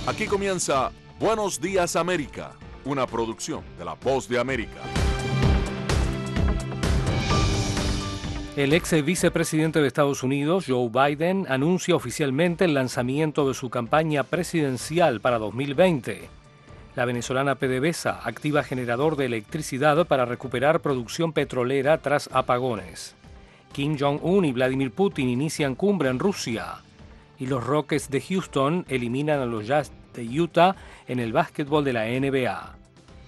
Aquí comienza Buenos Días América, una producción de La Voz de América. El ex vicepresidente de Estados Unidos, Joe Biden, anuncia oficialmente el lanzamiento de su campaña presidencial para 2020. La venezolana PDVSA activa generador de electricidad para recuperar producción petrolera tras apagones. Kim Jong-un y Vladimir Putin inician cumbre en Rusia. Y los Rockets de Houston eliminan a los Jazz de Utah en el básquetbol de la NBA.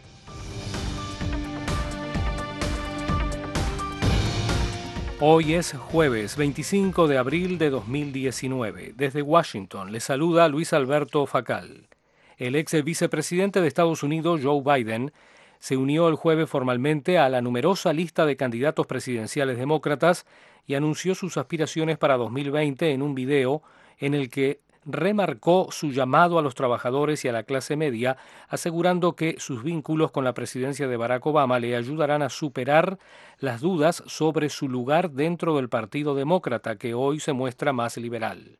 Hoy es jueves 25 de abril de 2019. Desde Washington les saluda Luis Alberto Facal. El ex vicepresidente de Estados Unidos, Joe Biden, se unió el jueves formalmente a la numerosa lista de candidatos presidenciales demócratas y anunció sus aspiraciones para 2020 en un video en el que remarcó su llamado a los trabajadores y a la clase media, asegurando que sus vínculos con la presidencia de Barack Obama le ayudarán a superar las dudas sobre su lugar dentro del Partido Demócrata, que hoy se muestra más liberal.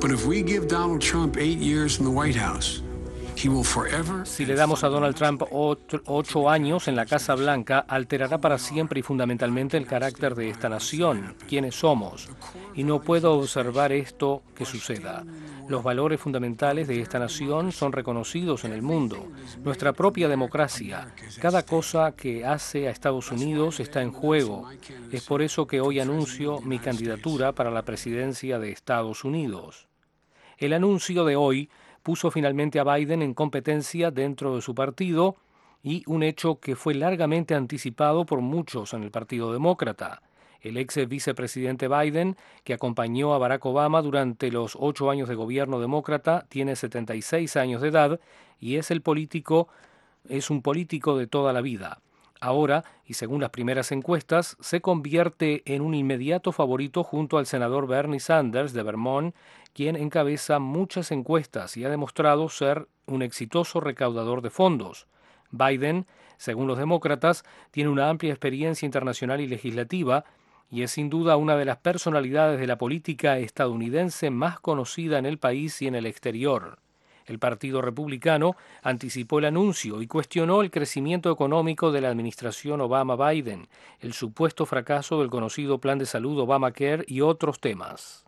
Si le damos a Donald Trump 8 años en la Casa Blanca, alterará para siempre y fundamentalmente el carácter de esta nación, quiénes somos. Y no puedo observar esto que suceda. Los valores fundamentales de esta nación son reconocidos en el mundo. Nuestra propia democracia, cada cosa que hace a Estados Unidos está en juego. Es por eso que hoy anuncio mi candidatura para la presidencia de Estados Unidos. El anuncio de hoy puso finalmente a Biden en competencia dentro de su partido y un hecho que fue largamente anticipado por muchos en el Partido Demócrata. El ex vicepresidente Biden, que acompañó a Barack Obama durante los 8 años de gobierno demócrata, tiene 76 años de edad y es un político de toda la vida. Ahora, y según las primeras encuestas, se convierte en un inmediato favorito junto al senador Bernie Sanders de Vermont, quien encabeza muchas encuestas y ha demostrado ser un exitoso recaudador de fondos. Biden, según los demócratas, tiene una amplia experiencia internacional y legislativa y es sin duda una de las personalidades de la política estadounidense más conocida en el país y en el exterior. El Partido Republicano anticipó el anuncio y cuestionó el crecimiento económico de la administración Obama-Biden, el supuesto fracaso del conocido plan de salud Obamacare y otros temas.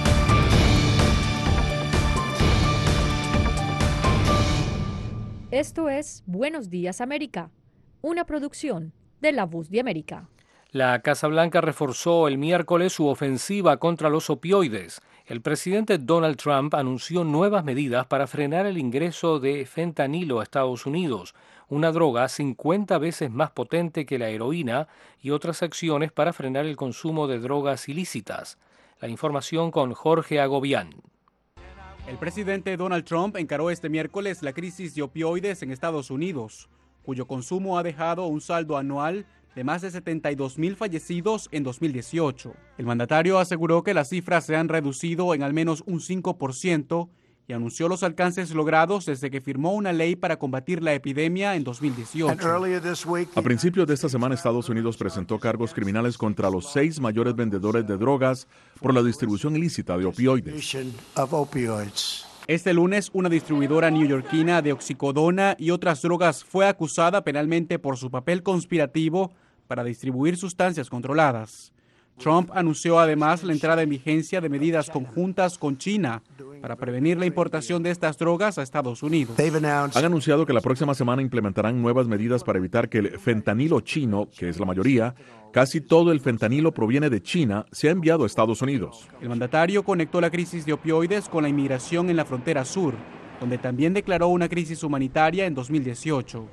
Esto es Buenos Días América, una producción de La Voz de América. La Casa Blanca reforzó el miércoles su ofensiva contra los opioides. El presidente Donald Trump anunció nuevas medidas para frenar el ingreso de fentanilo a Estados Unidos, una droga 50 veces más potente que la heroína, y otras acciones para frenar el consumo de drogas ilícitas. La información con Jorge Agobián. El presidente Donald Trump encaró este miércoles la crisis de opioides en Estados Unidos, cuyo consumo ha dejado un saldo anual de más de 72,000 fallecidos en 2018. El mandatario aseguró que las cifras se han reducido en al menos un 5% y anunció los alcances logrados desde que firmó una ley para combatir la epidemia en 2018. A principios de esta semana, Estados Unidos presentó cargos criminales contra los 6 mayores vendedores de drogas por la distribución ilícita de opioides. Este lunes, una distribuidora neoyorquina de oxicodona y otras drogas fue acusada penalmente por su papel conspirativo para distribuir sustancias controladas. Trump anunció además la entrada en vigencia de medidas conjuntas con China para prevenir la importación de estas drogas a Estados Unidos. Han anunciado que la próxima semana implementarán nuevas medidas para evitar que el fentanilo chino, que es la mayoría, casi todo el fentanilo proviene de China, sea enviado a Estados Unidos. El mandatario conectó la crisis de opioides con la inmigración en la frontera sur, donde también declaró una crisis humanitaria en 2018.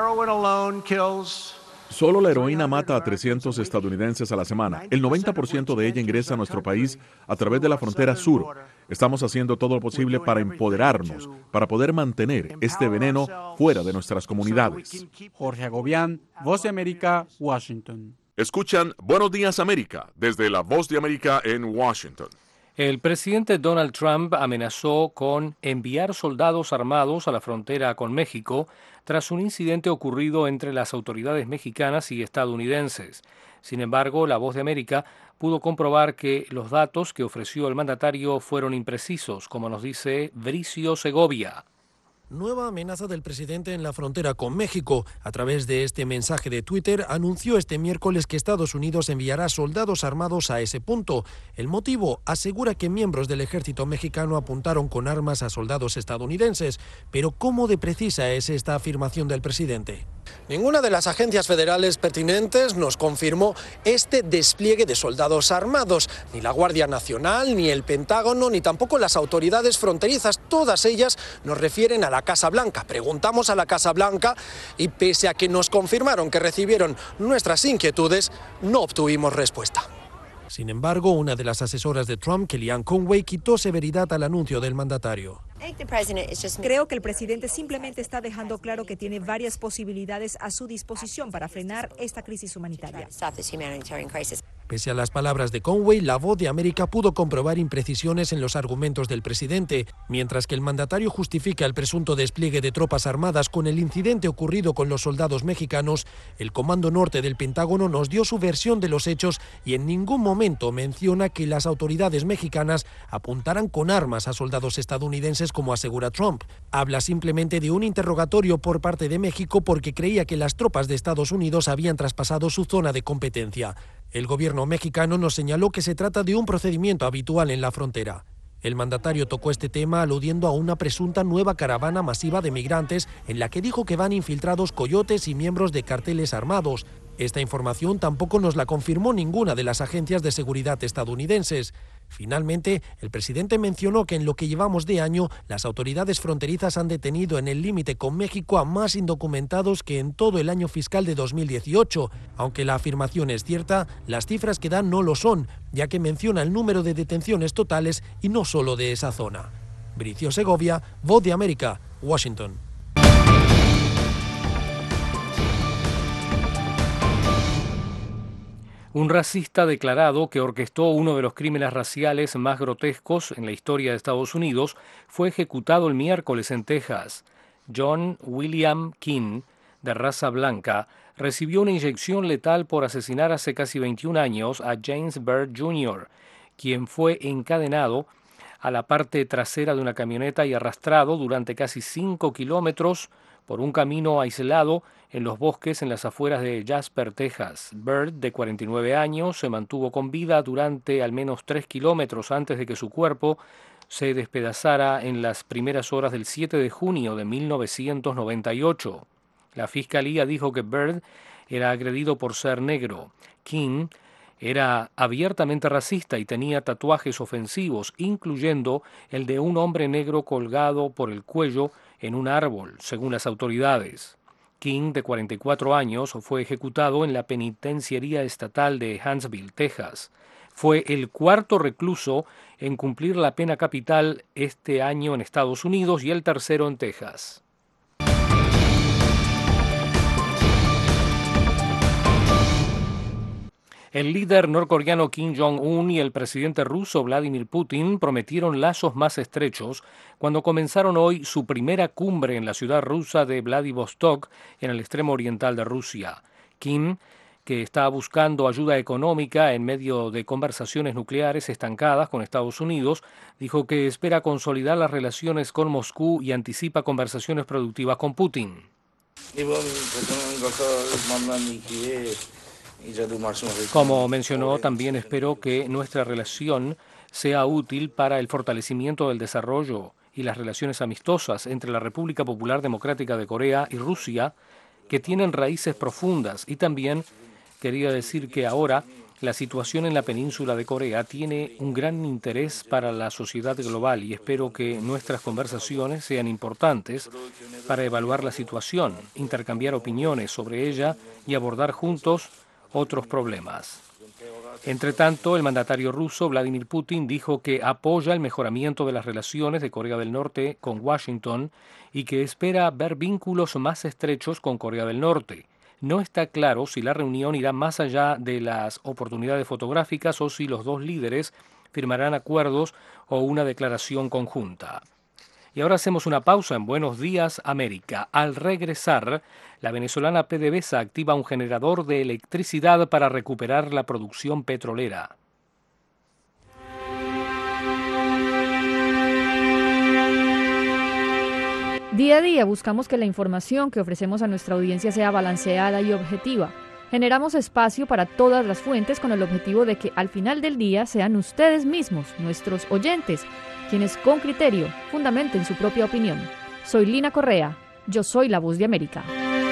Solo la heroína mata a 300 estadounidenses a la semana. El 90% de ella ingresa a nuestro país a través de la frontera sur. Estamos haciendo todo lo posible para empoderarnos, para poder mantener este veneno fuera de nuestras comunidades. Jorge Agobián, Voz de América, Washington. Escuchan Buenos Días América desde La Voz de América en Washington. El presidente Donald Trump amenazó con enviar soldados armados a la frontera con México tras un incidente ocurrido entre las autoridades mexicanas y estadounidenses. Sin embargo, La Voz de América pudo comprobar que los datos que ofreció el mandatario fueron imprecisos, como nos dice Bricio Segovia. Nueva amenaza del presidente en la frontera con México. A través de este mensaje de Twitter, anunció este miércoles que Estados Unidos enviará soldados armados a ese punto. El motivo, asegura que miembros del ejército mexicano apuntaron con armas a soldados estadounidenses. Pero ¿cómo de precisa es esta afirmación del presidente? Ninguna de las agencias federales pertinentes nos confirmó este despliegue de soldados armados. Ni la Guardia Nacional, ni el Pentágono, ni tampoco las autoridades fronterizas. Todas ellas nos refieren a la Casa Blanca. Preguntamos a la Casa Blanca y pese a que nos confirmaron que recibieron nuestras inquietudes, no obtuvimos respuesta. Sin embargo, una de las asesoras de Trump, Kellyanne Conway, quitó severidad al anuncio del mandatario. Creo que el presidente simplemente está dejando claro que tiene varias posibilidades a su disposición para frenar esta crisis humanitaria. Pese a las palabras de Conway, La Voz de América pudo comprobar imprecisiones en los argumentos del presidente. Mientras que el mandatario justifica el presunto despliegue de tropas armadas con el incidente ocurrido con los soldados mexicanos, el Comando Norte del Pentágono nos dio su versión de los hechos y en ningún momento menciona que las autoridades mexicanas apuntaran con armas a soldados estadounidenses, como asegura Trump. Habla simplemente de un interrogatorio por parte de México porque creía que las tropas de Estados Unidos habían traspasado su zona de competencia. El gobierno mexicano nos señaló que se trata de un procedimiento habitual en la frontera. El mandatario tocó este tema aludiendo a una presunta nueva caravana masiva de migrantes en la que dijo que van infiltrados coyotes y miembros de carteles armados. Esta información tampoco nos la confirmó ninguna de las agencias de seguridad estadounidenses. Finalmente, el presidente mencionó que en lo que llevamos de año, las autoridades fronterizas han detenido en el límite con México a más indocumentados que en todo el año fiscal de 2018. Aunque la afirmación es cierta, las cifras que dan no lo son, ya que menciona el número de detenciones totales y no solo de esa zona. Bricio Segovia, Voz de América, Washington. Un racista declarado que orquestó uno de los crímenes raciales más grotescos en la historia de Estados Unidos fue ejecutado el miércoles en Texas. John William King, de raza blanca, recibió una inyección letal por asesinar hace casi 21 años a James Byrd Jr., quien fue encadenado a la parte trasera de una camioneta y arrastrado durante casi 5 kilómetros por un camino aislado en los bosques en las afueras de Jasper, Texas. Byrd, de 49 años, se mantuvo con vida durante al menos 3 kilómetros antes de que su cuerpo se despedazara en las primeras horas del 7 de junio de 1998. La fiscalía dijo que Byrd era agredido por ser negro. King era abiertamente racista y tenía tatuajes ofensivos, incluyendo el de un hombre negro colgado por el cuello en un árbol, según las autoridades. King, de 44 años, fue ejecutado en la penitenciaría estatal de Huntsville, Texas. Fue el cuarto recluso en cumplir la pena capital este año en Estados Unidos y el tercero en Texas. El líder norcoreano Kim Jong-un y el presidente ruso Vladimir Putin prometieron lazos más estrechos cuando comenzaron hoy su primera cumbre en la ciudad rusa de Vladivostok, en el extremo oriental de Rusia. Kim, que está buscando ayuda económica en medio de conversaciones nucleares estancadas con Estados Unidos, dijo que espera consolidar las relaciones con Moscú y anticipa conversaciones productivas con Putin. Como mencionó, también espero que nuestra relación sea útil para el fortalecimiento del desarrollo y las relaciones amistosas entre la República Popular Democrática de Corea y Rusia, que tienen raíces profundas. Y también quería decir que ahora la situación en la península de Corea tiene un gran interés para la sociedad global y espero que nuestras conversaciones sean importantes para evaluar la situación, intercambiar opiniones sobre ella y abordar juntos otros problemas. Entre tanto, el mandatario ruso Vladimir Putin dijo que apoya el mejoramiento de las relaciones de Corea del Norte con Washington y que espera ver vínculos más estrechos con Corea del Norte. No está claro si la reunión irá más allá de las oportunidades fotográficas o si los dos líderes firmarán acuerdos o una declaración conjunta. Y ahora hacemos una pausa en Buenos Días América. Al regresar, la venezolana PDVSA activa un generador de electricidad para recuperar la producción petrolera. Día a día buscamos que la información que ofrecemos a nuestra audiencia sea balanceada y objetiva. Generamos espacio para todas las fuentes con el objetivo de que al final del día sean ustedes mismos, nuestros oyentes, quienes con criterio fundamenten su propia opinión. Soy Lina Correa, yo soy La Voz de América.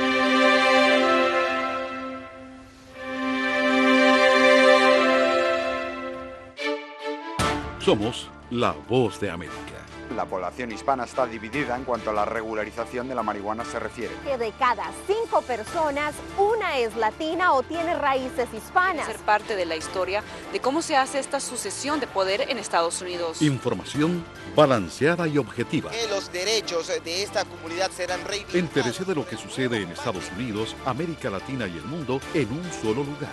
Somos La Voz de América. La población hispana está dividida en cuanto a la regularización de la marihuana se refiere. Que de cada 5 personas, una es latina o tiene raíces hispanas. Ser parte de la historia de cómo se hace esta sucesión de poder en Estados Unidos. Información balanceada y objetiva. Que los derechos de esta comunidad serán reivindicados. Entérese de lo que sucede en Estados Unidos, América Latina y el mundo en un solo lugar.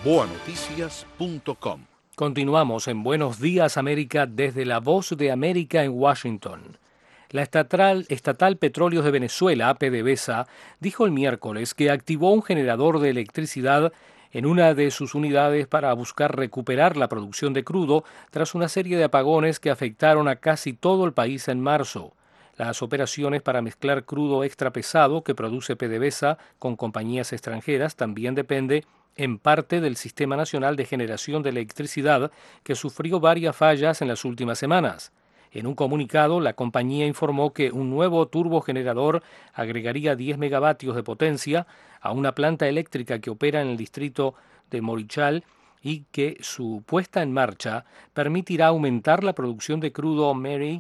boanoticias.com. Continuamos en Buenos Días América desde La Voz de América en Washington. La Estatal Petróleos de Venezuela, PDVSA, dijo el miércoles que activó un generador de electricidad en una de sus unidades para buscar recuperar la producción de crudo tras una serie de apagones que afectaron a casi todo el país en marzo. Las operaciones para mezclar crudo extra pesado que produce PDVSA con compañías extranjeras también depende en parte del Sistema Nacional de Generación de Electricidad, que sufrió varias fallas en las últimas semanas. En un comunicado, la compañía informó que un nuevo turbogenerador agregaría 10 megavatios de potencia a una planta eléctrica que opera en el distrito de Morichal y que su puesta en marcha permitirá aumentar la producción de crudo Mary,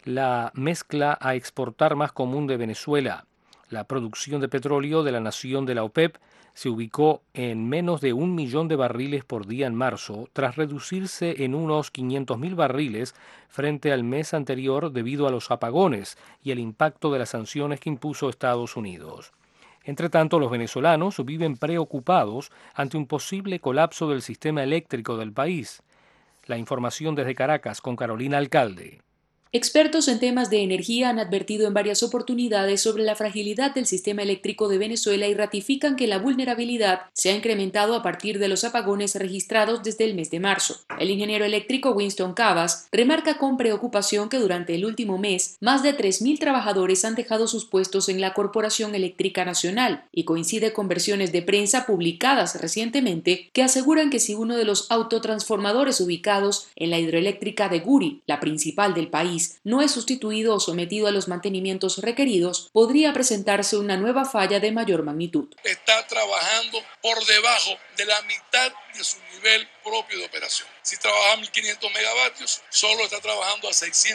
la mezcla a exportar más común de Venezuela. La producción de petróleo de la nación de la OPEP se ubicó en menos de 1 millón de barriles por día en marzo, tras reducirse en unos 500.000 barriles frente al mes anterior debido a los apagones y el impacto de las sanciones que impuso Estados Unidos. Entre tanto, los venezolanos viven preocupados ante un posible colapso del sistema eléctrico del país. La información desde Caracas con Carolina Alcalde. Expertos en temas de energía han advertido en varias oportunidades sobre la fragilidad del sistema eléctrico de Venezuela y ratifican que la vulnerabilidad se ha incrementado a partir de los apagones registrados desde el mes de marzo. El ingeniero eléctrico Winston Cavas remarca con preocupación que durante el último mes más de 3.000 trabajadores han dejado sus puestos en la Corporación Eléctrica Nacional y coincide con versiones de prensa publicadas recientemente que aseguran que si uno de los autotransformadores ubicados en la hidroeléctrica de Guri, la principal del país, no es sustituido o sometido a los mantenimientos requeridos, podría presentarse una nueva falla de mayor magnitud. Está trabajando por debajo de la mitad de su nivel propio de operación. Si trabaja a 1.500 megavatios, solo está trabajando a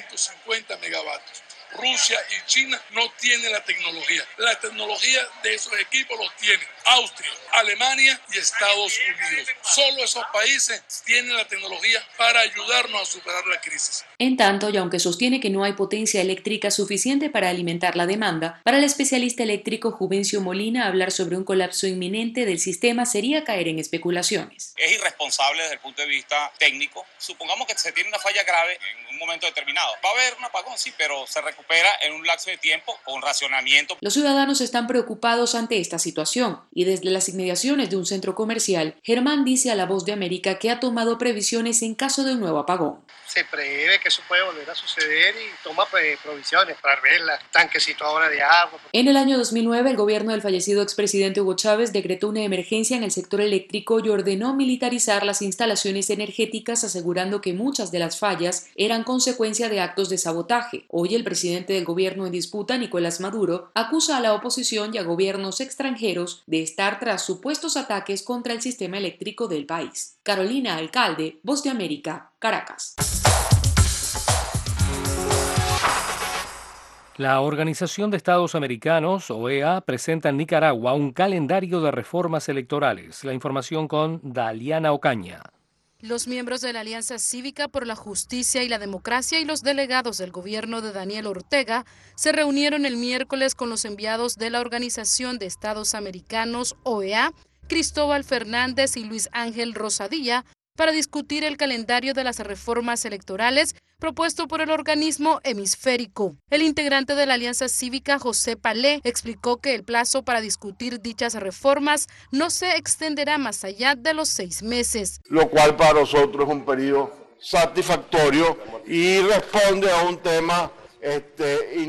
650 megavatios. Rusia y China no tienen la tecnología. La tecnología de esos equipos los tienen Austria, Alemania y Estados Unidos. Solo esos países tienen la tecnología para ayudarnos a superar la crisis. En tanto, y aunque sostiene que no hay potencia eléctrica suficiente para alimentar la demanda, para el especialista eléctrico Juvencio Molina, hablar sobre un colapso inminente del sistema sería caer en especulaciones. Es irresponsable desde el punto de vista técnico. Supongamos que se tiene una falla grave en un momento determinado. Va a haber un apagón, sí, pero se recupera en un lapso de tiempo con racionamiento. Los ciudadanos están preocupados ante esta situación y desde las inmediaciones de un centro comercial, Germán dice a La Voz de América que ha tomado previsiones en caso de un nuevo apagón. Se prevé que eso puede volver a suceder y toma provisiones para ver tanquecito ahora de agua. En el año 2009, el gobierno del fallecido expresidente Hugo Chávez decretó una emergencia en el sector eléctrico y ordenó militarizar las instalaciones energéticas, asegurando que muchas de las fallas eran consecuencia de actos de sabotaje. Hoy el presidente del gobierno en disputa, Nicolás Maduro, acusa a la oposición y a gobiernos extranjeros de estar tras supuestos ataques contra el sistema eléctrico del país. Carolina Alcalde, Voz de América, Caracas. La Organización de Estados Americanos, OEA, presenta en Nicaragua un calendario de reformas electorales. La información con Daliana Ocaña. Los miembros de la Alianza Cívica por la Justicia y la Democracia y los delegados del gobierno de Daniel Ortega se reunieron el miércoles con los enviados de la Organización de Estados Americanos, OEA, Cristóbal Fernández y Luis Ángel Rosadilla, para discutir el calendario de las reformas electorales propuesto por el organismo hemisférico. El integrante de la Alianza Cívica, José Palé, explicó que el plazo para discutir dichas reformas no se extenderá más allá de los 6 meses. Lo cual para nosotros es un periodo satisfactorio y responde a un tema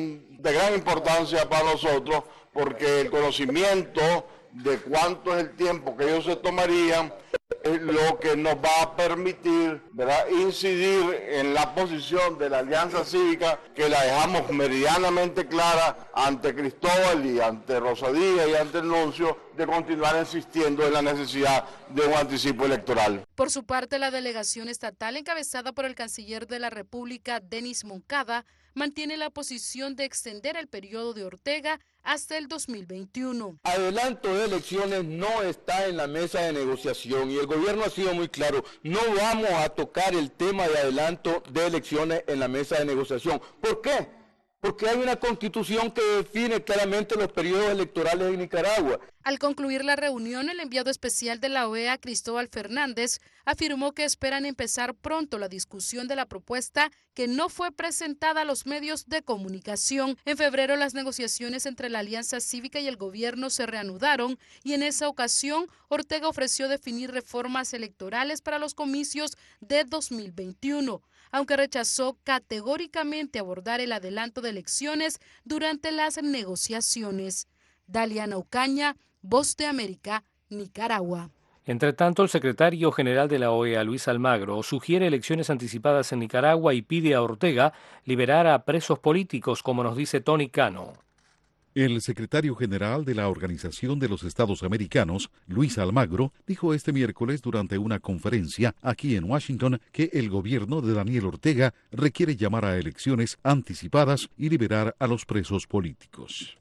de gran importancia para nosotros, porque el conocimiento de cuánto es el tiempo que ellos se tomarían es lo que nos va a permitir, ¿verdad?, incidir en la posición de la Alianza Cívica, que la dejamos meridianamente clara ante Cristóbal y ante Rosadía y ante el nuncio, de continuar insistiendo en la necesidad de un anticipo electoral. Por su parte, la delegación estatal encabezada por el canciller de la República, Denis Moncada, mantiene la posición de extender el periodo de Ortega hasta el 2021. Adelanto de elecciones no está en la mesa de negociación y el gobierno ha sido muy claro, no vamos a tocar el tema de adelanto de elecciones en la mesa de negociación. ¿Por qué? Porque hay una constitución que define claramente los periodos electorales en Nicaragua. Al concluir la reunión, el enviado especial de la OEA, Cristóbal Fernández, afirmó que esperan empezar pronto la discusión de la propuesta que no fue presentada a los medios de comunicación. En febrero, las negociaciones entre la Alianza Cívica y el gobierno se reanudaron y en esa ocasión Ortega ofreció definir reformas electorales para los comicios de 2021. Aunque rechazó categóricamente abordar el adelanto de elecciones durante las negociaciones. Daliana Ocaña, Voz de América, Nicaragua. Entre tanto, el secretario general de la OEA, Luis Almagro, sugiere elecciones anticipadas en Nicaragua y pide a Ortega liberar a presos políticos, como nos dice Tony Cano. El secretario general de la Organización de los Estados Americanos, Luis Almagro, dijo este miércoles durante una conferencia aquí en Washington que el gobierno de Daniel Ortega requiere llamar a elecciones anticipadas y liberar a los presos políticos.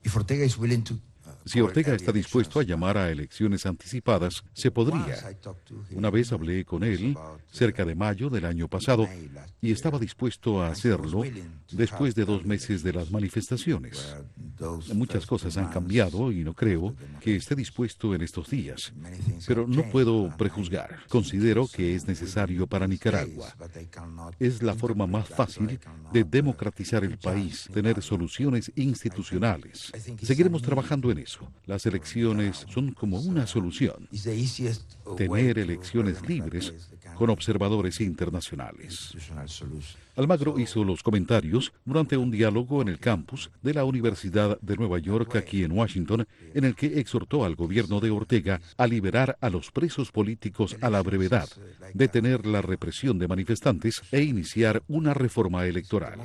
Si Ortega está dispuesto a llamar a elecciones anticipadas, se podría. Una vez hablé con él, cerca de mayo del año pasado, y estaba dispuesto a hacerlo después de 2 meses de las manifestaciones. Muchas cosas han cambiado y no creo que esté dispuesto en estos días, pero no puedo prejuzgar. Considero que es necesario para Nicaragua. Es la forma más fácil de democratizar el país, tener soluciones institucionales. Seguiremos trabajando en eso. Las elecciones son como una solución. Tener elecciones libres con observadores internacionales. Almagro hizo los comentarios durante un diálogo en el campus de la Universidad de Nueva York aquí en Washington, en el que exhortó al gobierno de Ortega a liberar a los presos políticos a la brevedad, detener la represión de manifestantes e iniciar una reforma electoral.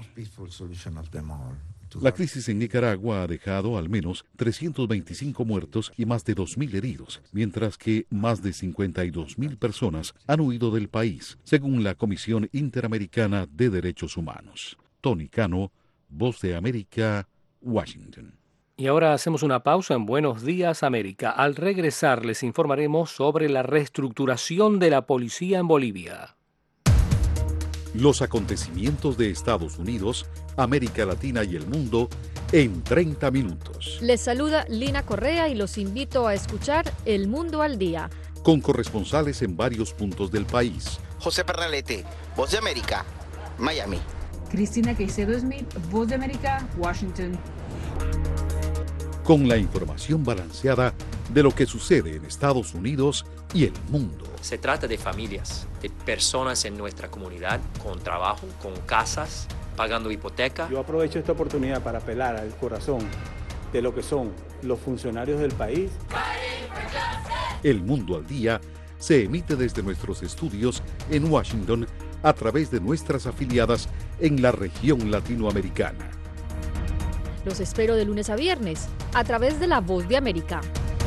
La crisis en Nicaragua ha dejado al menos 325 muertos y más de 2.000 heridos, mientras que más de 52.000 personas han huido del país, según la Comisión Interamericana de Derechos Humanos. Tony Cano, Voz de América, Washington. Y ahora hacemos una pausa en Buenos Días América. Al regresar les informaremos sobre la reestructuración de la policía en Bolivia. Los acontecimientos de Estados Unidos, América Latina y el mundo en 30 minutos. Les saluda Lina Correa y los invito a escuchar El Mundo al Día. Con corresponsales en varios puntos del país. José Pernalete, Voz de América, Miami. Cristina Caicedo Smith, Voz de América, Washington. Con la información balanceada de lo que sucede en Estados Unidos y el mundo. Se trata de familias, de personas en nuestra comunidad, con trabajo, con casas, pagando hipoteca. Yo aprovecho esta oportunidad para apelar al corazón de lo que son los funcionarios del país. El Mundo al Día se emite desde nuestros estudios en Washington a través de nuestras afiliadas en la región latinoamericana. Los espero de lunes a viernes a través de La Voz de América.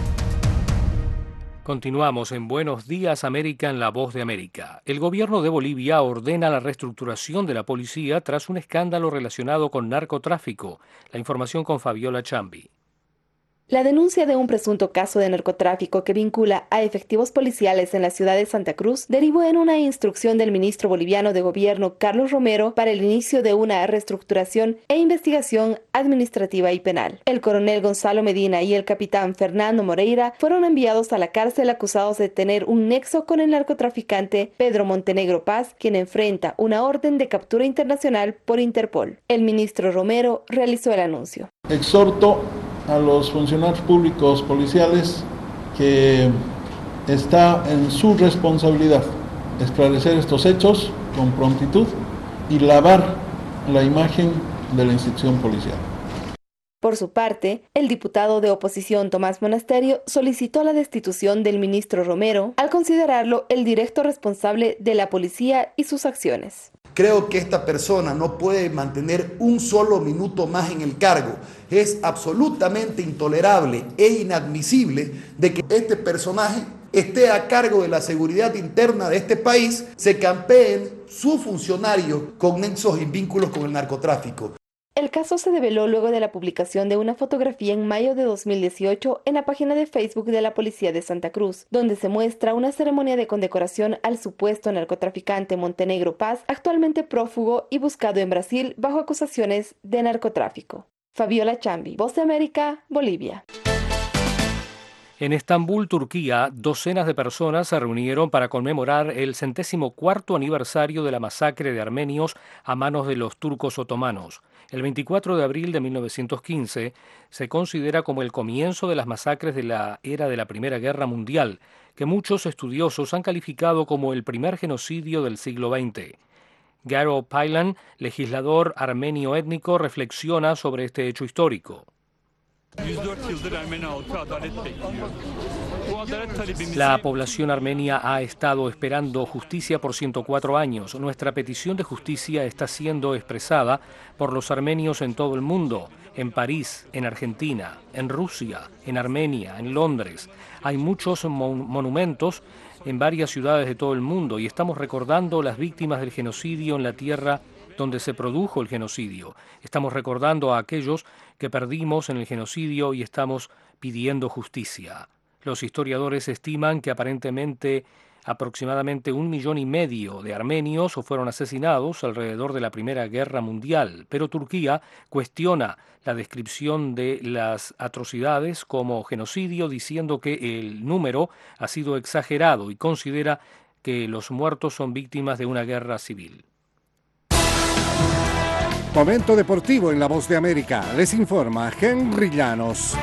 Continuamos en Buenos Días América en La Voz de América. El gobierno de Bolivia ordena la reestructuración de la policía tras un escándalo relacionado con narcotráfico. La información con Fabiola Chambi. La denuncia de un presunto caso de narcotráfico que vincula a efectivos policiales en la ciudad de Santa Cruz derivó en una instrucción del ministro boliviano de Gobierno, Carlos Romero, para el inicio de una reestructuración e investigación administrativa y penal. El coronel Gonzalo Medina y el capitán Fernando Moreira fueron enviados a la cárcel acusados de tener un nexo con el narcotraficante Pedro Montenegro Paz, quien enfrenta una orden de captura internacional por Interpol. El ministro Romero realizó el anuncio. Exhorto a los funcionarios públicos policiales que está en su responsabilidad esclarecer estos hechos con prontitud y lavar la imagen de la institución policial. Por su parte, el diputado de oposición Tomás Monasterio solicitó la destitución del ministro Romero al considerarlo el directo responsable de la policía y sus acciones. Creo que esta persona no puede mantener un solo minuto más en el cargo. Es absolutamente intolerable e inadmisible de que este personaje esté a cargo de la seguridad interna de este país, se campeen sus funcionarios con nexos y vínculos con el narcotráfico. El caso se develó luego de la publicación de una fotografía en mayo de 2018 en la página de Facebook de la Policía de Santa Cruz, donde se muestra una ceremonia de condecoración al supuesto narcotraficante Montenegro Paz, actualmente prófugo y buscado en Brasil bajo acusaciones de narcotráfico. Fabiola Chambi, Voz de América, Bolivia. En Estambul, Turquía, docenas de personas se reunieron para conmemorar el 104º aniversario de la masacre de armenios a manos de los turcos otomanos. El 24 de abril de 1915 se considera como el comienzo de las masacres de la era de la Primera Guerra Mundial, que muchos estudiosos han calificado como el primer genocidio del siglo XX. Garo Paylan, legislador armenio étnico, reflexiona sobre este hecho histórico. La población armenia ha estado esperando justicia por 104 años. Nuestra petición de justicia está siendo expresada por los armenios en todo el mundo, en París, en Argentina, en Rusia, en Armenia, en Londres. Hay muchos monumentos en varias ciudades de todo el mundo y estamos recordando las víctimas del genocidio en la tierra donde se produjo el genocidio. Estamos recordando a aquellos que perdimos en el genocidio y estamos pidiendo justicia. Los historiadores estiman que aproximadamente 1,5 millones de armenios fueron asesinados alrededor de la Primera Guerra Mundial, pero Turquía cuestiona la descripción de las atrocidades como genocidio, diciendo que el número ha sido exagerado y considera que los muertos son víctimas de una guerra civil. Momento deportivo en La Voz de América. Les informa Henry Llanos.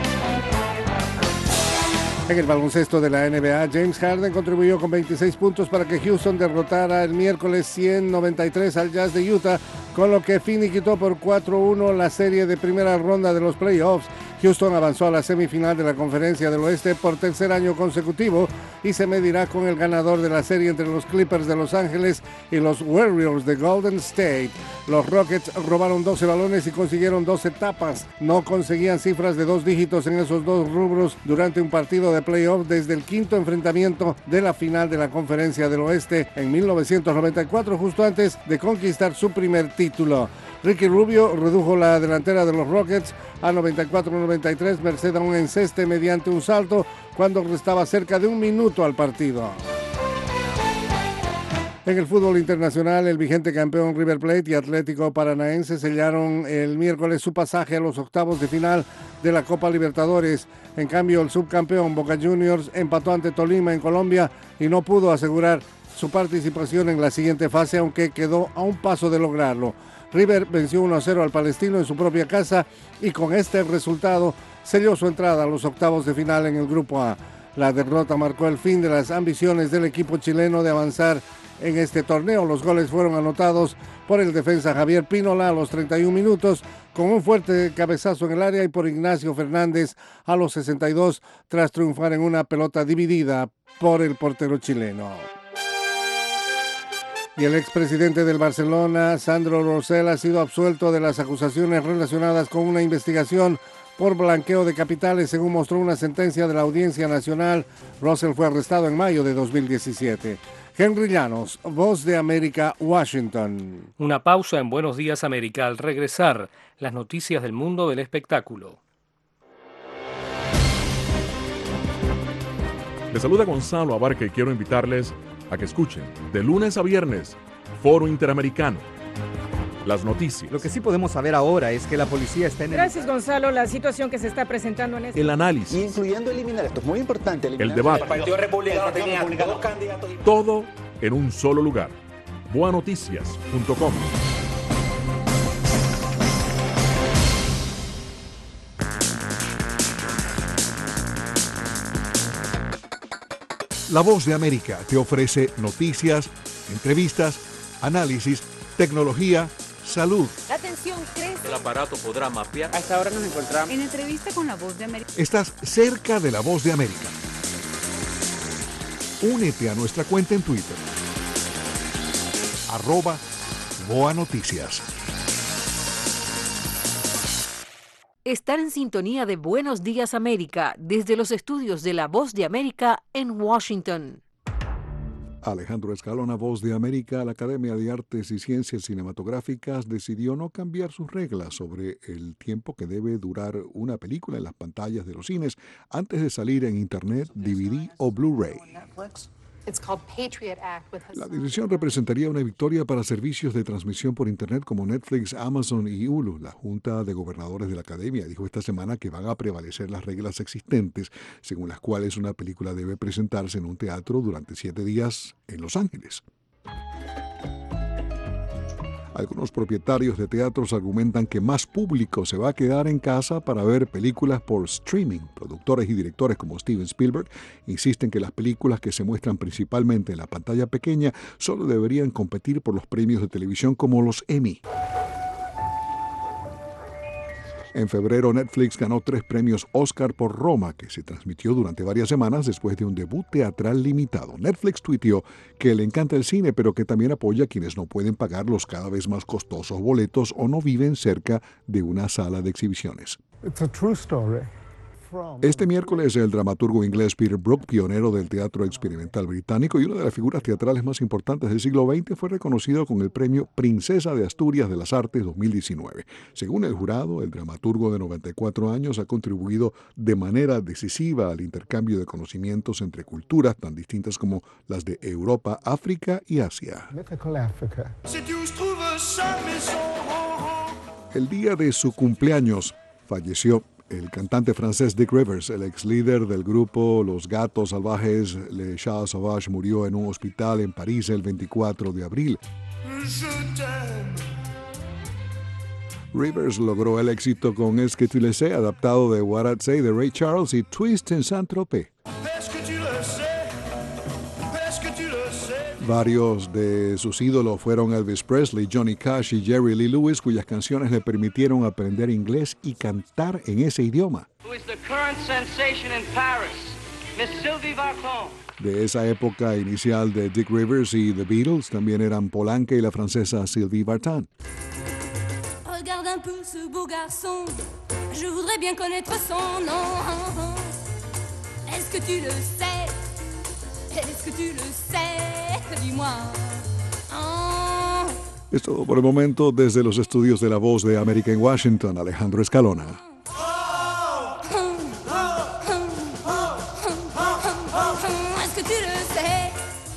En el baloncesto de la NBA, James Harden contribuyó con 26 puntos para que Houston derrotara el miércoles 100-93 al Jazz de Utah, con lo que finiquitó por 4-1 la serie de primera ronda de los playoffs. Houston avanzó a la semifinal de la Conferencia del Oeste por tercer año consecutivo y se medirá con el ganador de la serie entre los Clippers de Los Ángeles y los Warriors de Golden State. Los Rockets robaron 12 balones y consiguieron 12 tapas. No conseguían cifras de 2 dígitos en esos dos rubros durante un partido de playoff desde el quinto enfrentamiento de la final de la Conferencia del Oeste en 1994, justo antes de conquistar su primer título. Ricky Rubio redujo la delantera de los Rockets a 94-93 merced a un enceste mediante un salto cuando restaba cerca de un minuto al partido. En el fútbol internacional, el vigente campeón River Plate y Atlético Paranaense sellaron el miércoles su pasaje a los octavos de final de la Copa Libertadores. En cambio, el subcampeón Boca Juniors empató ante Tolima en Colombia y no pudo asegurar su participación en la siguiente fase, aunque quedó a un paso de lograrlo. River venció 1-0 al Palestino en su propia casa y con este resultado selló su entrada a los octavos de final en el Grupo A. La derrota marcó el fin de las ambiciones del equipo chileno de avanzar en este torneo. Los goles fueron anotados por el defensa Javier Pínola a los 31 minutos con un fuerte cabezazo en el área y por Ignacio Fernández a los 62 tras triunfar en una pelota dividida por el portero chileno. Y el expresidente del Barcelona, Sandro Rosell, ha sido absuelto de las acusaciones relacionadas con una investigación por blanqueo de capitales, según mostró una sentencia de la Audiencia Nacional. Rosell fue arrestado en mayo de 2017. Henry Llanos, Voz de América, Washington. Una pausa en Buenos Días América. Al regresar, las noticias del mundo del espectáculo. Les saluda Gonzalo Abarca y quiero invitarles a que escuchen de lunes a viernes Foro Interamericano. Las noticias. Lo que sí podemos saber ahora es que la policía está en el... Gracias, Gonzalo. La situación que se está presentando en este... El análisis. Incluyendo eliminar, esto es muy importante. El debate. El Partido Republicano tenía 2 candidatos. Todo en un solo lugar. Boanoticias.com. La Voz de América te ofrece noticias, entrevistas, análisis, tecnología salud. La tensión crece. El aparato podrá mapear. A esta hora nos encontramos En entrevista con La Voz de América. Estás cerca de La Voz de América. Únete a nuestra cuenta en Twitter. @BoaNoticias. Están en sintonía de Buenos Días América desde los estudios de La Voz de América en Washington. Alejandro Escalona, Voz de América. La Academia de Artes y Ciencias Cinematográficas decidió no cambiar sus reglas sobre el tiempo que debe durar una película en las pantallas de los cines antes de salir en Internet, DVD o Blu-ray. La decisión representaría una victoria para servicios de transmisión por Internet como Netflix, Amazon y Hulu. La Junta de Gobernadores de la Academia dijo esta semana que van a prevalecer las reglas existentes, según las cuales una película debe presentarse en un teatro durante 7 días en Los Ángeles. Algunos propietarios de teatros argumentan que más público se va a quedar en casa para ver películas por streaming. Productores y directores como Steven Spielberg insisten que las películas que se muestran principalmente en la pantalla pequeña solo deberían competir por los premios de televisión como los Emmy. En febrero, Netflix ganó 3 premios Oscar por Roma, que se transmitió durante varias semanas después de un debut teatral limitado. Netflix tuiteó que le encanta el cine, pero que también apoya a quienes no pueden pagar los cada vez más costosos boletos o no viven cerca de una sala de exhibiciones. It's a true story. Este miércoles, el dramaturgo inglés Peter Brook, pionero del teatro experimental británico y una de las figuras teatrales más importantes del siglo XX, fue reconocido con el premio Princesa de Asturias de las Artes 2019. Según el jurado, el dramaturgo de 94 años ha contribuido de manera decisiva al intercambio de conocimientos entre culturas tan distintas como las de Europa, África y Asia. El día de su cumpleaños falleció el cantante francés Dick Rivers, el ex líder del grupo Los Gatos Salvajes Les Chats Sauvages, murió en un hospital en París el 24 de abril. Rivers logró el éxito con Es que tu le sais, adaptado de What I'd Say de Ray Charles, y Twist en Saint-Tropez. Varios de sus ídolos fueron Elvis Presley, Johnny Cash y Jerry Lee Lewis, cuyas canciones le permitieron aprender inglés y cantar en ese idioma. De esa época inicial de Dick Rivers y The Beatles también eran Paul Anka y la francesa Sylvie Vartan. Regarde un peu ce beau garçon, je voudrais bien connaître son nom. Est-ce que tu le sais? Est-ce que tu le sais? Dis-moi. Oh. Es todo por el momento desde los estudios de La Voz de América en Washington. Alejandro Escalona. Est-ce que tu le sais?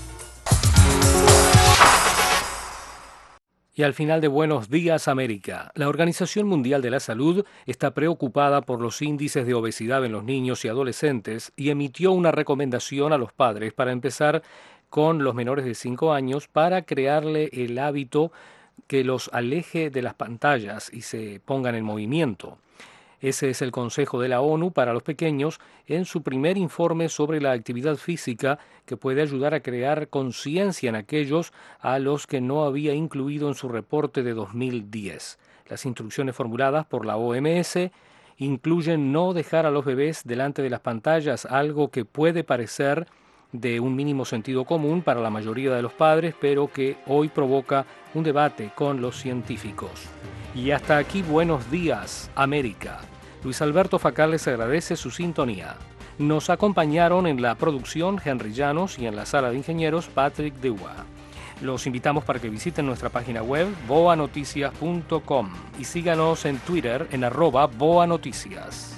Y al final de Buenos Días América, la Organización Mundial de la Salud está preocupada por los índices de obesidad en los niños y adolescentes y emitió una recomendación a los padres para empezar con los menores de 5 años para crearle el hábito que los aleje de las pantallas y se pongan en movimiento. Ese es el consejo de la ONU para los pequeños en su primer informe sobre la actividad física que puede ayudar a crear conciencia en aquellos a los que no había incluido en su reporte de 2010. Las instrucciones formuladas por la OMS incluyen no dejar a los bebés delante de las pantallas, algo que puede parecer de un mínimo sentido común para la mayoría de los padres, pero que hoy provoca un debate con los científicos. Y hasta aquí Buenos Días, América. Luis Alberto Facal les agradece su sintonía. Nos acompañaron en la producción Henry Llanos y en la sala de ingenieros Patrick Dewar. Los invitamos para que visiten nuestra página web boanoticias.com y síganos en Twitter en @boanoticias.